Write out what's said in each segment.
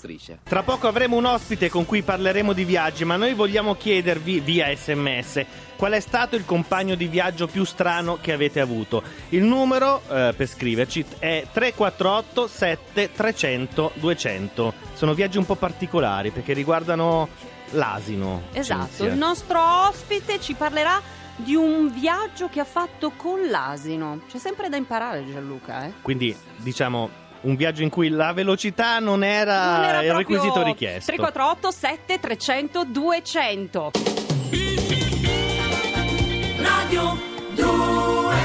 Striscia. Tra poco avremo un ospite con cui parleremo di viaggi, ma noi vogliamo chiedervi via SMS qual è stato il compagno di viaggio più strano che avete avuto. Il numero per scriverci è 348 7300 200. Sono viaggi un po' particolari perché riguardano l'asino. Esatto, Cinzia. il nostro ospite ci parlerà di un viaggio che ha fatto con l'asino. C'è sempre da imparare, Gianluca, Quindi diciamo un viaggio in cui la velocità non era il requisito richiesto. 348 7300 200. Radio 2.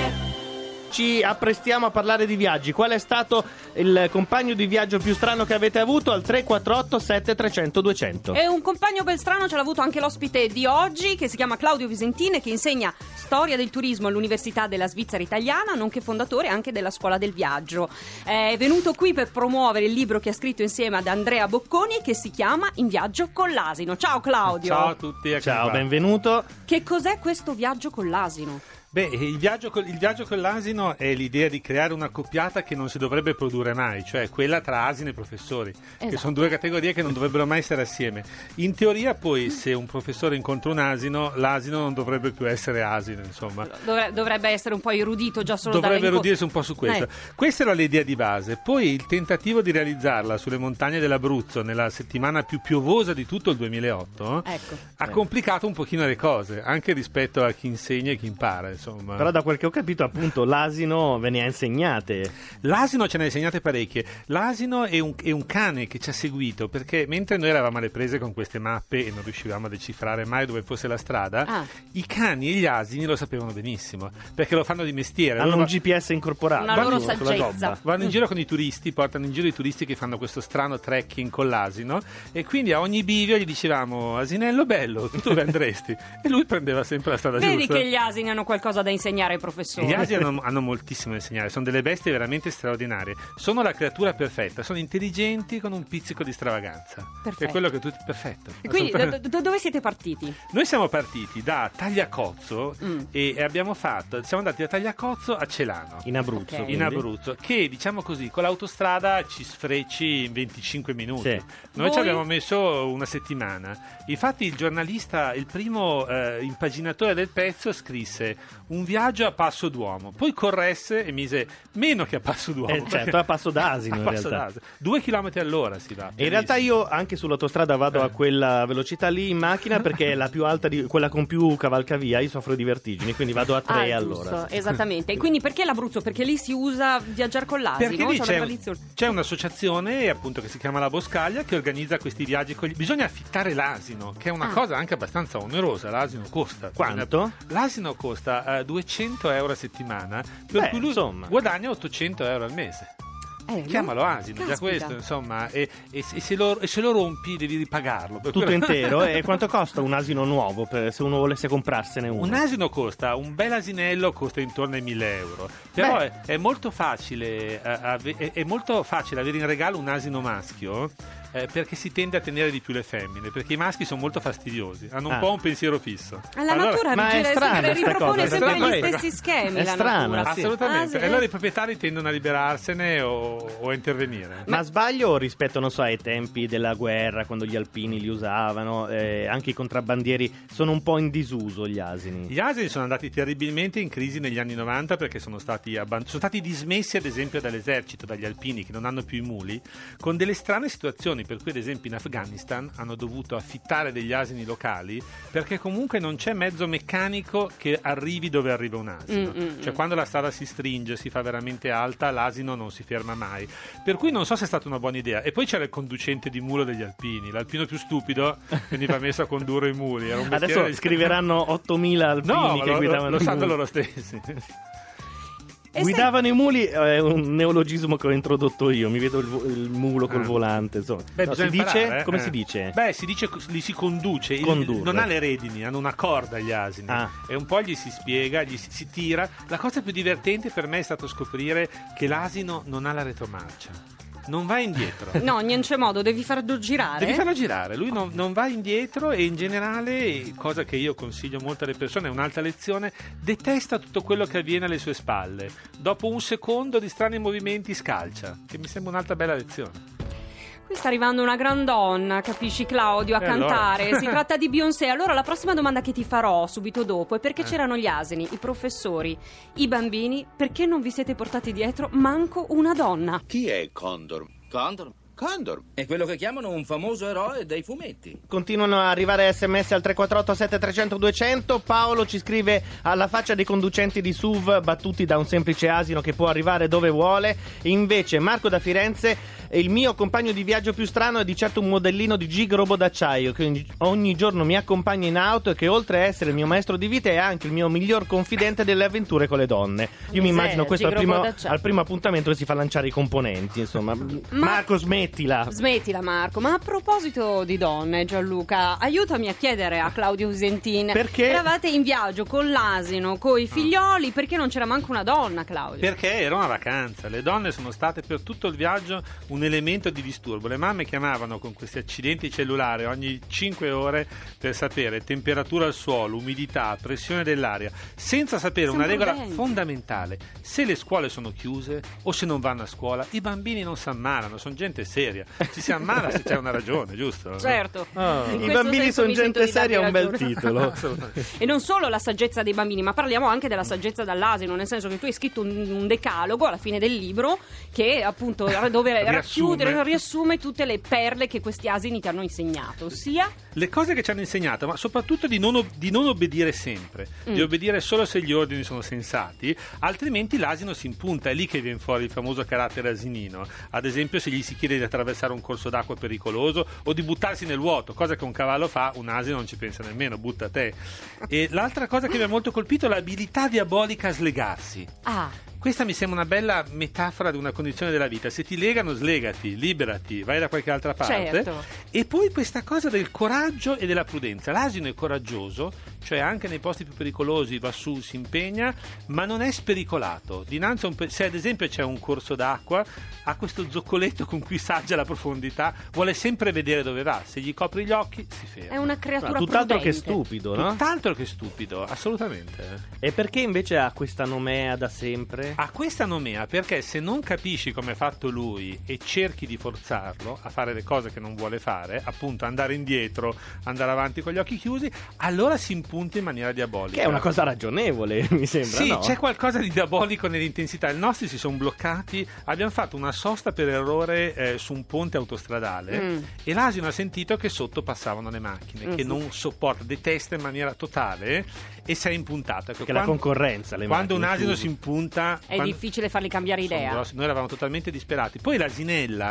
Ci apprestiamo a parlare di viaggi. Qual è stato il compagno di viaggio più strano che avete avuto? Al 348 7300 200. E un compagno ben strano ce l'ha avuto anche l'ospite di oggi, che si chiama Claudio Visentini, che insegna storia del turismo all'Università della Svizzera Italiana, nonché fondatore anche della Scuola del Viaggio. È venuto qui per promuovere il libro che ha scritto insieme ad Andrea Bocconi, che si chiama In viaggio con l'asino. Ciao Claudio. Ciao a tutti. Ciao, benvenuto. Che cos'è questo viaggio con l'asino? Beh, il viaggio con l'asino è l'idea di creare una coppiata che non si dovrebbe produrre mai, cioè quella tra asino e professori, che sono due categorie che non dovrebbero mai essere assieme. In teoria poi, se un professore incontra un asino, l'asino non dovrebbe più essere asino, insomma. Dovrebbe essere un po' erudito già solo dovrebbe erudirsi un po' su questo. Questa era l'idea di base. Poi il tentativo di realizzarla sulle montagne dell'Abruzzo nella settimana più piovosa di tutto il 2008 ha complicato un pochino le cose, anche rispetto a chi insegna e chi impara, insomma. Però da quel che ho capito, appunto, l'asino ve ne ha insegnate. L'asino ce ne ha insegnate parecchie. L'asino è un cane che ci ha seguito, perché mentre noi eravamo alle prese con queste mappe e non riuscivamo a decifrare mai dove fosse la strada, i cani e gli asini lo sapevano benissimo, perché lo fanno di mestiere. Hanno un GPS incorporato. Una loro saggezza. Vanno in giro con i turisti, portano in giro i turisti che fanno questo strano trekking con l'asino, e quindi a ogni bivio gli dicevamo: asinello bello, tu dove andresti? E lui prendeva sempre la strada giusta. Vedi che gli asini hanno qualcosa da insegnare ai professori. Gli asini hanno moltissimo da insegnare, sono delle bestie veramente straordinarie, sono la creatura perfetta, sono intelligenti con un pizzico di stravaganza. Perfetto. È quello che tu... Perfetto. E quindi dove siete partiti? Noi siamo partiti da Tagliacozzo e siamo andati da Tagliacozzo a Celano In Abruzzo. Ok. in Abruzzo, che diciamo così con l'autostrada ci sfreci in 25 minuti. Sì. Noi ci Voi? abbiamo messo una settimana. Infatti il giornalista, il primo impaginatore del pezzo, scrisse un viaggio a passo d'uomo, poi corresse e mise meno che a passo d'uomo, Certo, a passo d'asino in realtà. 2 km all'ora si va. E in realtà io anche sull'autostrada vado a quella velocità lì in macchina perché è la più alta, quella con più cavalcavia. Io soffro di vertigini, quindi vado a 3 all'ora. Giusto, esattamente. E quindi perché l'Abruzzo? Perché lì si usa viaggiare con l'asino? Perché lì C'è una tradizione. c'è un'associazione appunto che si chiama La Boscaglia, che organizza questi viaggi bisogna affittare l'asino, che è una cosa anche abbastanza onerosa. L'asino costa Quanto? L'asino costa 200 euro a settimana, per cui lui guadagna 800 euro al mese. Chiamalo asino, già questo, insomma, e se lo rompi devi ripagarlo. Tutto intero? E quanto costa un asino nuovo se uno volesse comprarsene uno? Un asino un bel asinello costa intorno ai 1.000 euro. Però è molto facile avere in regalo un asino maschio, perché si tende a tenere di più le femmine, perché i maschi sono molto fastidiosi, hanno un po' un pensiero fisso. La natura ma è strana ripropone sta sempre cosa, gli stessi schemi. è la strana, natura. sì. Assolutamente. E allora i proprietari tendono a liberarsene o a intervenire. Ma sbaglio rispetto, non so, ai tempi della guerra, quando gli alpini li usavano, anche i contrabbandieri sono un po' in disuso gli asini. Gli asini sono andati terribilmente in crisi negli anni 90 perché sono stati dismessi ad esempio dall'esercito, dagli alpini che non hanno più i muli, con delle strane situazioni, per cui ad esempio in Afghanistan hanno dovuto affittare degli asini locali perché comunque non c'è mezzo meccanico che arrivi dove arriva un asino. Cioè quando la strada si stringe, si fa veramente alta, l'asino non si ferma mai. Per cui non so se è stata una buona idea. E poi c'era il conducente di mulo degli alpini, l'alpino più stupido veniva messo a condurre i muli. Era un Adesso scriveranno 8.000 alpini che guidavano lo sanno i muli. loro stessi. Guidavano i muli è un neologismo che ho introdotto io. Mi vedo il mulo col volante, insomma. Si dice? Come si dice? Beh, si dice, li si conduce. Non ha le redini, hanno una corda gli asini. E un po' gli si spiega, gli si tira. La cosa più divertente per me è stato scoprire che l'asino non ha la retromarcia. Non va indietro. No, non c'è modo, devi farlo girare. Devi farlo girare, lui non va indietro e in generale, cosa che io consiglio molto alle persone, è un'alta lezione, detesta tutto quello che avviene alle sue spalle. Dopo un secondo di strani movimenti scalcia, che mi sembra un'altra bella lezione. Qui sta arrivando una gran donna, capisci Claudio, a cantare. Allora? Si tratta di Beyoncé. Allora la prossima domanda che ti farò subito dopo è perché c'erano gli asini, i professori, i bambini, perché non vi siete portati dietro manco una donna? Chi è Condor? Condor Condor? è quello che chiamano un famoso eroe dei fumetti. Continuano a arrivare sms al 348 7300 200. Paolo ci scrive: alla faccia dei conducenti di SUV battuti da un semplice asino che può arrivare dove vuole. Invece Marco da Firenze: il mio compagno di viaggio più strano è di certo un modellino di gig robot d'acciaio che ogni giorno mi accompagna in auto e che oltre a essere il mio maestro di vita è anche il mio miglior confidente delle avventure con le donne. Io mi immagino questo al primo appuntamento che si fa lanciare i componenti, insomma. Marco, smettila Marco. Ma a proposito di donne, Gianluca, aiutami a chiedere a Claudio Visentin, perché eravate in viaggio con l'asino, coi figlioli, perché non c'era manco una donna, Claudio? Perché era una vacanza, le donne sono state per tutto il viaggio un elemento di disturbo. Le mamme chiamavano con questi accidenti cellulari ogni 5 ore per sapere temperatura al suolo, umidità, pressione dell'aria, senza sapere una regola fondamentale: se le scuole sono chiuse o se non vanno a scuola, i bambini non si ammalano, sono gente seria. Ci si ammala se c'è una ragione, giusto? Certo. I bambini sono gente seria, è un bel titolo. E non solo la saggezza dei bambini, ma parliamo anche della saggezza dall'asino, nel senso che tu hai scritto un decalogo alla fine del libro che appunto dove riassume tutte le perle che questi asini ti hanno insegnato, ossia le cose che ci hanno insegnato, ma soprattutto di non obbedire sempre, di obbedire solo se gli ordini sono sensati, altrimenti l'asino si impunta. È lì che viene fuori il famoso carattere asinino. Ad esempio, se gli si chiede di attraversare un corso d'acqua pericoloso o di buttarsi nel vuoto, cosa che un cavallo fa, un asino non ci pensa nemmeno, butta te. E l'altra cosa che mi ha molto colpito è l'abilità diabolica a slegarsi. Questa mi sembra una bella metafora di una condizione della vita. Se ti legano, slegati, liberati, vai da qualche altra parte. Certo. E poi questa cosa del coraggio e della prudenza. L'asino è coraggioso, cioè anche nei posti più pericolosi va su, si impegna, ma non è spericolato. Dinanzi a se ad esempio c'è un corso d'acqua, ha questo zoccoletto con cui saggia la profondità, vuole sempre vedere dove va. Se gli copri gli occhi, si ferma. è una creatura tutt'altro prudente. che stupido, no? Tutt'altro che stupido, assolutamente. E perché invece ha questa nomea da sempre? Ha questa nomea perché se non capisci come è fatto lui e cerchi di forzarlo a fare le cose che non vuole fare, appunto andare indietro, andare avanti con gli occhi chiusi, allora si impunta in maniera diabolica. Che è una cosa ragionevole, mi sembra. Sì, no? c'è qualcosa di diabolico nell'intensità. I nostri si sono bloccati, abbiamo fatto una sosta per errore su un ponte autostradale e l'asino ha sentito che sotto passavano le macchine, che non sopporta, detesta in maniera totale e si è impuntato. Perché la concorrenza, quando un asino si impunta è difficile fargli cambiare idea. Noi eravamo totalmente disperati. Poi l'asinella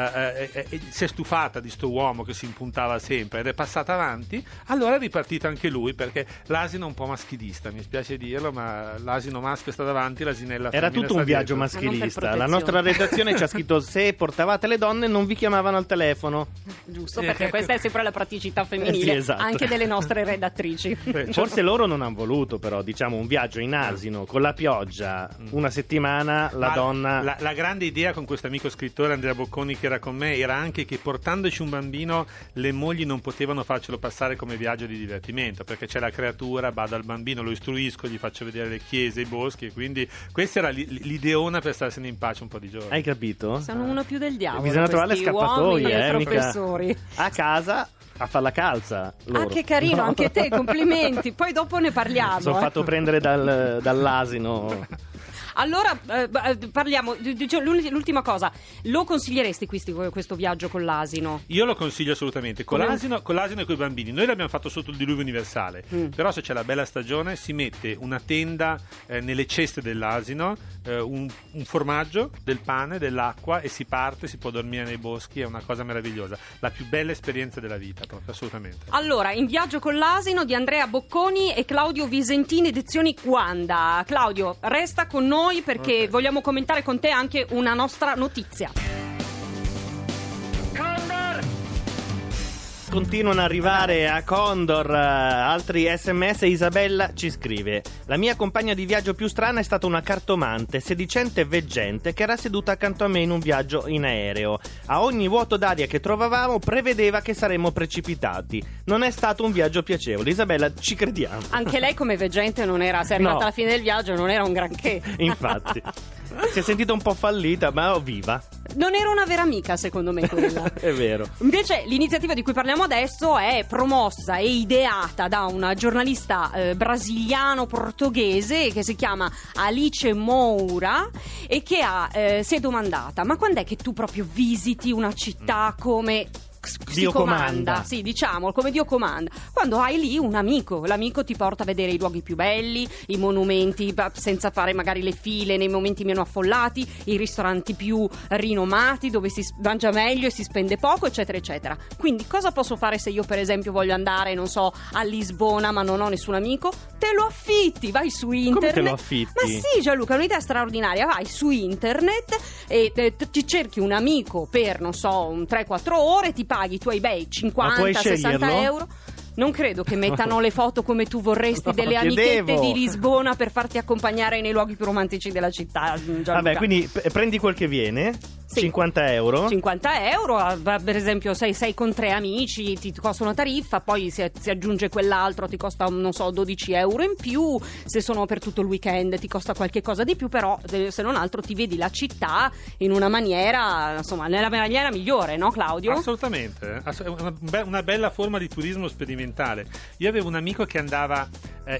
si è stufata di sto uomo che si impuntava sempre ed è passata avanti. Allora è ripartito anche lui, perché l'asino è un po' maschilista, mi spiace dirlo, ma l'asino maschio sta davanti, l'asinella era tutto un viaggio maschilista. La nostra redazione ci ha scritto: se portavate le donne non vi chiamavano al telefono. Giusto, perché questa è sempre la praticità femminile, sì, esatto. anche delle nostre redattrici. Forse loro non hanno voluto, però, diciamo, un viaggio in asino con la pioggia, una settimana, la donna. La grande idea con questo amico scrittore Andrea Bocconi che era con me era anche che portandoci un bambino le mogli non potevano farcelo passare come viaggio di divertimento, perché c'è la creatura, bada al bambino, lo istruisco, gli faccio vedere le chiese, i boschi, e quindi questa era l'ideona per starsene in pace un po' di giorni. Hai capito? Sono uno più del diavolo. Bisogna trovare le scappatoie, professori. A casa a far la calza loro. Ah, che carino, anche te, complimenti. Poi dopo ne parliamo. Sono fatto prendere dall'asino. Allora parliamo, l'ultima cosa, lo consiglieresti questo viaggio con l'asino? Io lo consiglio assolutamente, con l'asino e con i bambini. Noi l'abbiamo fatto sotto il diluvio universale, però se c'è la bella stagione si mette una tenda nelle ceste dell'asino, un formaggio, del pane, dell'acqua e si parte, si può dormire nei boschi, è una cosa meravigliosa, la più bella esperienza della vita, proprio, assolutamente. Allora, In viaggio con l'asino di Andrea Bocconi e Claudio Visentin, edizioni Quanda. Claudio, resta con noi perché vogliamo commentare con te anche una nostra notizia. Continuano ad arrivare a Condor altri sms. Isabella ci scrive: la mia compagna di viaggio più strana è stata una cartomante sedicente e veggente che era seduta accanto a me in un viaggio in aereo. A ogni vuoto d'aria che trovavamo prevedeva che saremmo precipitati. Non è stato un viaggio piacevole. Isabella, ci crediamo. Anche lei come veggente non era, se è arrivata No. alla fine del viaggio non era un granché. Infatti. Si è sentita un po' fallita, ma viva. Non era una vera amica, secondo me, quella. È vero. Invece l'iniziativa di cui parliamo adesso è promossa e ideata da una giornalista brasiliano-portoghese che si chiama Alice Moura e che si è domandata: ma quando è che tu proprio visiti una città come Dio comanda? Sì, diciamo, come Dio comanda. Quando hai lì un amico, l'amico ti porta a vedere i luoghi più belli, i monumenti senza fare magari le file nei momenti meno affollati, i ristoranti più rinomati dove si mangia meglio e si spende poco, eccetera eccetera. Quindi cosa posso fare se io per esempio voglio andare, non so, a Lisbona ma non ho nessun amico? Te lo affitti, vai su internet. Come te lo affitti? Ma sì, Gianluca, è un'idea straordinaria. Vai su internet e ti cerchi un amico per, non so, 3-4 ore, ti paghi i tuoi bei 50-60 euro. Non credo che mettano le foto come tu vorresti delle amichette di Lisbona per farti accompagnare nei luoghi più romantici della città, Gianluca. Vabbè, quindi prendi quel che viene, Sì. 50 euro. 50 euro, per esempio sei con 3 amici, ti costa una tariffa, poi si aggiunge quell'altro, ti costa, non so, 12 euro in più, se sono per tutto il weekend ti costa qualche cosa di più, però se non altro ti vedi la città in una maniera, insomma, nella maniera migliore, no Claudio? Assolutamente, una bella forma di turismo sperimentale. Io avevo un amico che andava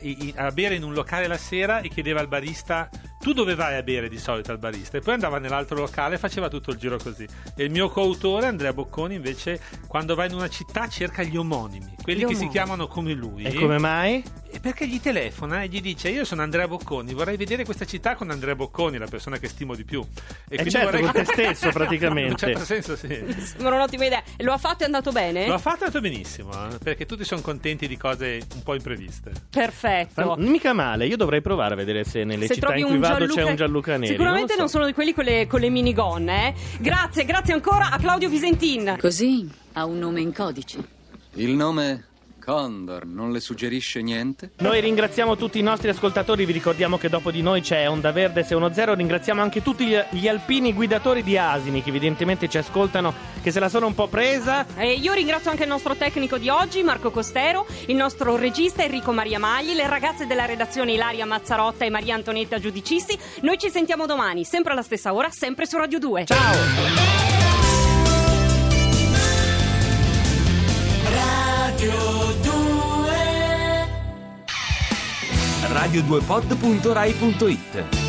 a bere in un locale la sera e chiedeva al barista: tu dove vai a bere di solito al barista? E poi andava nell'altro locale e faceva tutto il giro così. E il mio coautore Andrea Bocconi invece, quando va in una città, cerca gli omonimi, quelli che si chiamano come lui. E come mai? Perché gli telefona e gli dice: io sono Andrea Bocconi, vorrei vedere questa città con Andrea Bocconi, la persona che stimo di più. E certo, con te stesso praticamente. In un certo senso sì. Sembra un'ottima idea. E lo ha fatto, è andato bene? Lo ha fatto, è andato benissimo, perché tutti sono contenti di cose un po' impreviste. Perfetto. Mica male, io dovrei provare a vedere se nelle città trovi in cui un vado Gianluca... c'è un Gianluca Neri. Sicuramente non so. sono di quelli con le minigonne, eh? Grazie ancora a Claudio Visentin. Così ha un nome in codice. Il nome Condor non le suggerisce niente? Noi ringraziamo tutti i nostri ascoltatori, vi ricordiamo che dopo di noi c'è Onda Verde 610, ringraziamo anche tutti gli alpini guidatori di asini che evidentemente ci ascoltano, che se la sono un po' presa. E io ringrazio anche il nostro tecnico di oggi, Marco Costero, il nostro regista Enrico Maria Magli, le ragazze della redazione Ilaria Mazzarotta e Maria Antonietta Giudicissi. Noi ci sentiamo domani, sempre alla stessa ora, sempre su Radio 2. Ciao! radio2pod.rai.it